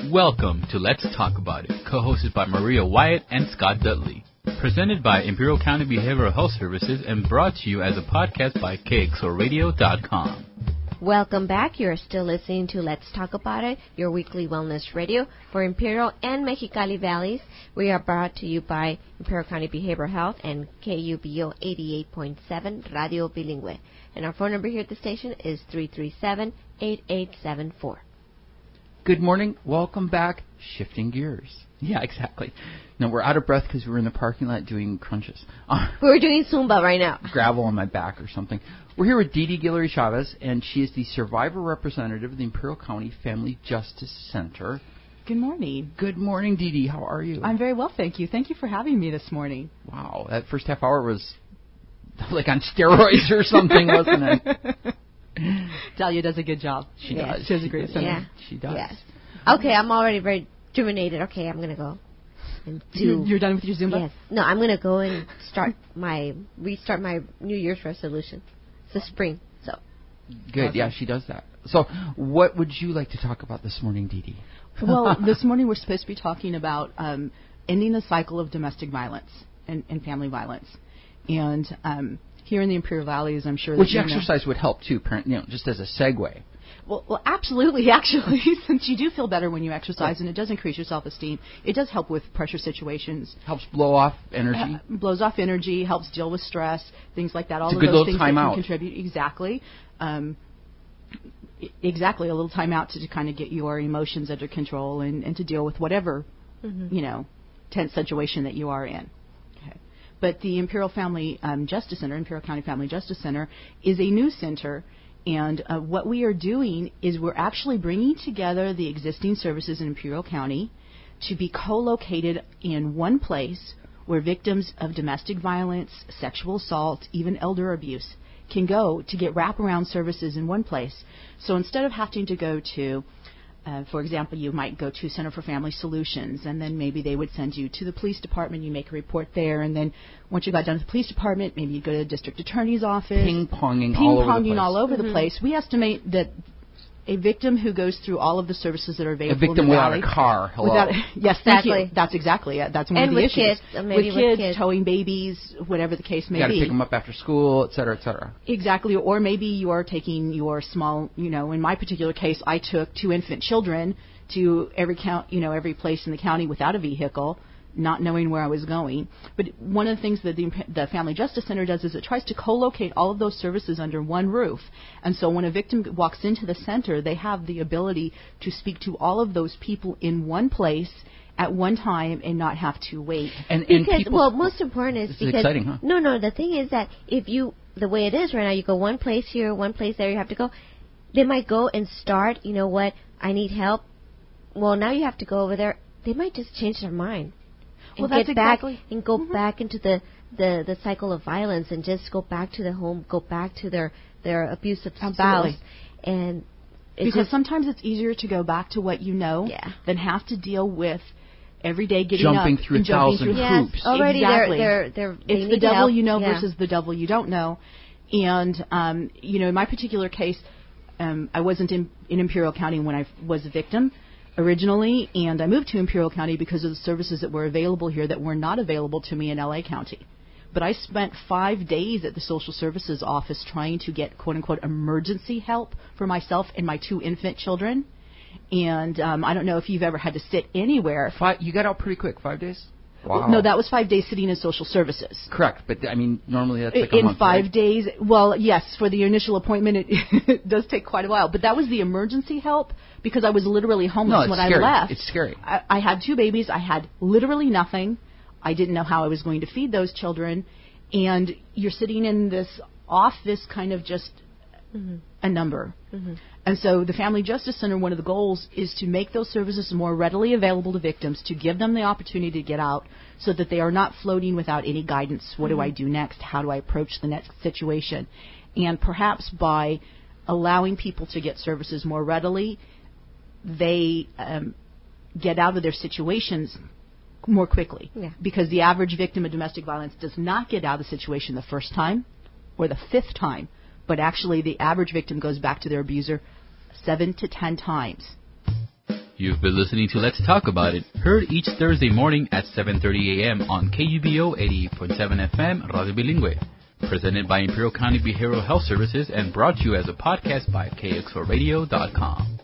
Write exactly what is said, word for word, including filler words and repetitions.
Welcome to Let's Talk About It, co-hosted by Maria Wyatt and Scott Dudley. Presented by Imperial County Behavioral Health Services and brought to you as a podcast by K X O radio dot com. Welcome back. You're still listening to Let's Talk About It, your weekly wellness radio for Imperial and Mexicali Valleys. We are brought to you by Imperial County Behavioral Health and K U B O eighty-eight point seven Radio Bilingüe. And our phone number here at the station is three three seven, eight eight seven four. Good morning. Welcome back. Shifting gears. Yeah, exactly. No, we're out of breath because we were in the parking lot doing crunches. Uh, we're doing Zumba right now. Gravel on my back or something. We're here with Dee Dee Guillory Chavez, and she is the survivor representative of the Imperial County Family Justice Center. Good morning. Good morning, Dee Dee. How are you? I'm very well, thank you. Thank you for having me this morning. Wow, that first half hour was like on steroids or something, wasn't it? Dahlia does a good job. She yes. does. She has a great center. Yeah. She does. Yes. Okay, I'm already very rejuvenated. Okay, I'm going to go and do... You're, you're done with your Zumba? Yes. No, I'm going to go and start my... restart my New Year's resolution. It's the spring, so... Good. Awesome. Yeah, she does that. So what would you like to talk about this morning, Dee Dee? Well, this morning we're supposed to be talking about um, ending the cycle of domestic violence and, and family violence. And... Um, here in the Imperial Valleys, I'm sure that Which you exercise know. would help, too, you know, just as a segue. Well, well, absolutely, actually, since you do feel better when you exercise, and it does increase your self-esteem. It does help with pressure situations. Helps blow off energy. Uh, blows off energy, helps deal with stress, things like that. All it's of a good those little things time that out. can contribute. Exactly. Um, exactly, a little time out to, to kind of get your emotions under control and, and to deal with whatever, mm-hmm. you know, tense situation that you are in. But the Imperial Family um, Justice Center, Imperial County Family Justice Center, is a new center, and uh, what we are doing is we're actually bringing together the existing services in Imperial County to be co-located in one place where victims of domestic violence, sexual assault, even elder abuse can go to get wraparound services in one place. So instead of having to go to Uh, for example, you might go to Center for Family Solutions, and then maybe they would send you to the police department. You make a report there, and then once you got done with the police department, maybe you go to the district attorney's office. Ping-ponging Ping all over the ponging place. all over mm-hmm. the place. We estimate that a victim who goes through all of the services that are available a victim in the without valley, a car. Hello. Without, yes, thank exactly. you. That's exactly it. That's one and of the with issues. Kids, uh, maybe with, with kids, kids, towing babies, whatever the case may you gotta be. You got to pick them up after school, et cetera, et cetera. Exactly. Or maybe you are taking your small, you know, in my particular case, I took two infant children to every count, you know, every place in the county without a vehicle, not knowing where I was going. But one of the things that the, the Family Justice Center does is it tries to co-locate all of those services under one roof. And so when a victim walks into the center, they have the ability to speak to all of those people in one place at one time and not have to wait. And, and because, people, well, most important is this because... is exciting, huh? No, no, the thing is that if you, the way it is right now, you go one place here, one place there, you have to go. They might go and start, you know what, I need help. Well, now you have to go over there. They might just change their mind. And well, that's get back exactly. and go mm-hmm. back into the, the, the cycle of violence and just go back to their home, go back to their, their abusive Absolutely. spouse. And it's because just, sometimes it's easier to go back to what you know yeah. than have to deal with every day getting jumping up through and a jumping thousand through yes, hoops. already exactly. they're, they're, they're, they it's need the devil help. you know yeah. versus the devil you don't know. And, um, you know, in my particular case, um, I wasn't in, in Imperial County when I was a victim originally, and I moved to Imperial County because of the services that were available here that were not available to me in L A County. But I spent five days at the social services office trying to get, quote-unquote, emergency help for myself and my two infant children. And um, I don't know if you've ever had to sit anywhere. Five, you got out pretty quick, five days? Wow. Well, no, that was five days sitting in social services. Correct, but I mean, normally that's like a in month, five right? days. Well, yes, for the initial appointment, it, it does take quite a while. But that was the emergency help because I was literally homeless no, it's when scary. I left. It's scary. I, I had two babies. I had literally nothing. I didn't know how I was going to feed those children. And you're sitting in this office kind of just mm-hmm. a number. Mm-hmm. And so the Family Justice Center, one of the goals is to make those services more readily available to victims, to give them the opportunity to get out so that they are not floating without any guidance. What mm-hmm. do I do next? How do I approach the next situation? And perhaps by allowing people to get services more readily, they um, get out of their situations more quickly. Yeah. Because the average victim of domestic violence does not get out of the situation the first time or the fifth time, but actually the average victim goes back to their abuser seven to ten times. You've been listening to Let's Talk About It, heard each Thursday morning at seven thirty a.m. on K U B O eighty-eight point seven F M Radio Bilingüe. Presented by Imperial County Behavioral Health Services and brought to you as a podcast by K X O radio dot com.